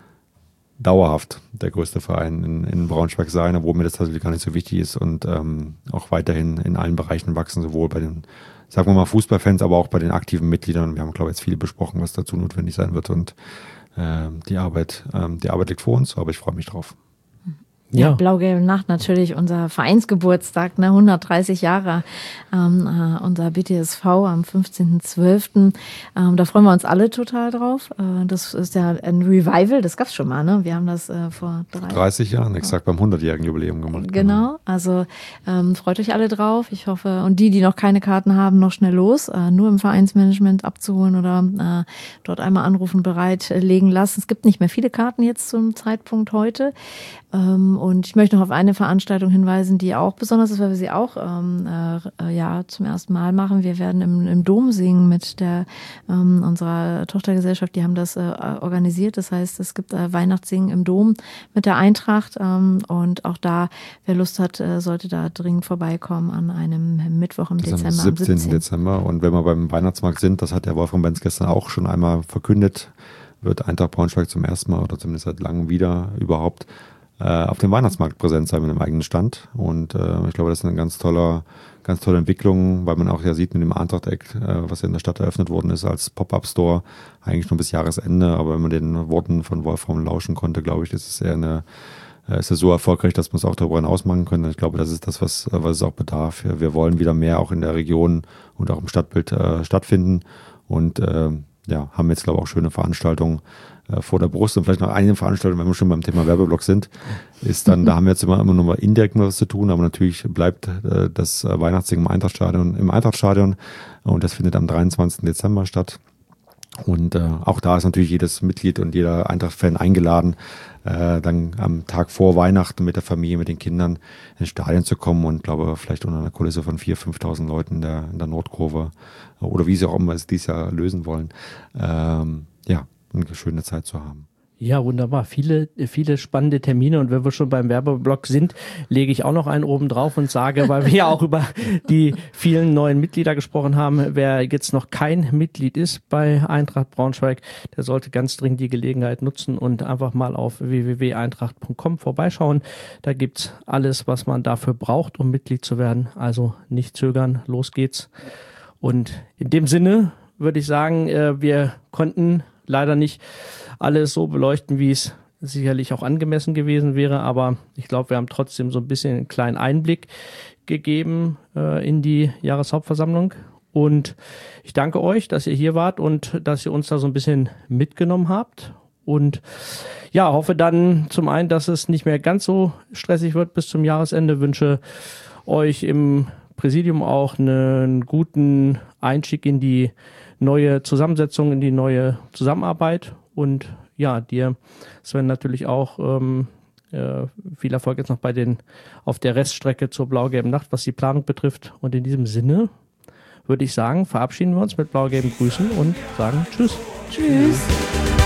dauerhaft der größte Verein in, in Braunschweig sein, obwohl mir das tatsächlich gar nicht so wichtig ist und ähm, auch weiterhin in allen Bereichen wachsen, sowohl bei den, sagen wir mal, Fußballfans, aber auch bei den aktiven Mitgliedern. Wir haben, glaube ich, jetzt viel besprochen, was dazu notwendig sein wird und äh, die Arbeit, ähm, die Arbeit liegt vor uns, aber ich freue mich drauf. Ja, ja. Blau-Gelbe Nacht natürlich unser Vereinsgeburtstag, ne, hundertdreißig Jahre, ähm, äh, unser B T S V am fünfzehnten zwölften Ähm, da freuen wir uns alle total drauf. Äh, das ist ja ein Revival, das gab's schon mal, ne? Wir haben das äh, vor drei, dreißig Jahren, exakt beim hundertjährigen Jubiläum gemacht. Genau, also ähm, freut euch alle drauf. Ich hoffe, und die, die noch keine Karten haben, noch schnell los, äh, nur im Vereinsmanagement abzuholen oder äh, dort einmal anrufen, bereitlegen lassen. Es gibt nicht mehr viele Karten jetzt zum Zeitpunkt heute. Ähm, und ich möchte noch auf eine Veranstaltung hinweisen, die auch besonders ist, weil wir sie auch ähm, äh, ja zum ersten Mal machen. Wir werden im, im Dom singen mit der ähm, unserer Tochtergesellschaft. Die haben das äh, organisiert. Das heißt, es gibt äh, Weihnachtssingen im Dom mit der Eintracht. Ähm, und auch da, wer Lust hat, äh, sollte da dringend vorbeikommen an einem Mittwoch im das Dezember. Am siebzehnten Dezember. Und wenn wir beim Weihnachtsmarkt sind, das hat der Wolfram Benz gestern auch schon einmal verkündet, wird Eintracht Braunschweig zum ersten Mal oder zumindest seit langem wieder überhaupt auf dem Weihnachtsmarkt präsent sein mit einem eigenen Stand. Und äh, ich glaube, das ist eine ganz tolle, ganz tolle Entwicklung, weil man auch ja sieht mit dem Eintracht-Eck, äh, was in der Stadt eröffnet worden ist als Pop-Up-Store, eigentlich nur bis Jahresende. Aber wenn man den Worten von Wolfram lauschen konnte, glaube ich, das ist eher eine, äh, ist es so erfolgreich, dass man es auch darüber hinaus machen können. Und ich glaube, das ist das, was, was es auch bedarf. Wir wollen wieder mehr auch in der Region und auch im Stadtbild äh, stattfinden. Und äh, ja, haben jetzt, glaube ich, auch schöne Veranstaltungen vor der Brust und vielleicht noch eine Veranstaltung, wenn wir schon beim Thema Werbeblock sind, ist dann, da haben wir jetzt immer, immer noch mal indirekt mal was zu tun, aber natürlich bleibt äh, das Weihnachtssingen im Eintrachtstadion, im Eintrachtstadion und das findet am dreiundzwanzigsten Dezember statt. Und äh, auch da ist natürlich jedes Mitglied und jeder Eintracht-Fan eingeladen, äh, dann am Tag vor Weihnachten mit der Familie, mit den Kindern ins Stadion zu kommen und glaube vielleicht unter einer Kulisse von viertausend, fünftausend Leuten in der, in der Nordkurve oder wie sie auch immer es dieses Jahr lösen wollen. Ähm, ja, eine schöne Zeit zu haben. Ja, wunderbar. Viele, viele spannende Termine. Und wenn wir schon beim Werbeblock sind, lege ich auch noch einen oben drauf und sage, weil wir ja auch über die vielen neuen Mitglieder gesprochen haben, wer jetzt noch kein Mitglied ist bei Eintracht Braunschweig, der sollte ganz dringend die Gelegenheit nutzen und einfach mal auf w w w punkt eintracht punkt com vorbeischauen. Da gibt's alles, was man dafür braucht, um Mitglied zu werden. Also nicht zögern, los geht's. Und in dem Sinne würde ich sagen, wir konnten leider nicht alles so beleuchten, wie es sicherlich auch angemessen gewesen wäre, aber ich glaube, wir haben trotzdem so ein bisschen einen kleinen Einblick gegeben äh, in die Jahreshauptversammlung und ich danke euch, dass ihr hier wart und dass ihr uns da so ein bisschen mitgenommen habt und ja, hoffe dann zum einen, dass es nicht mehr ganz so stressig wird bis zum Jahresende, wünsche euch im Präsidium auch einen guten Einstieg in die neue Zusammensetzung, in die neue Zusammenarbeit und ja, dir, Sven, natürlich auch ähm, äh, viel Erfolg jetzt noch bei den auf der Reststrecke zur Blau-Gelben Nacht, was die Planung betrifft. Und in diesem Sinne würde ich sagen, verabschieden wir uns mit blau-gelben Grüßen und sagen Tschüss. Tschüss.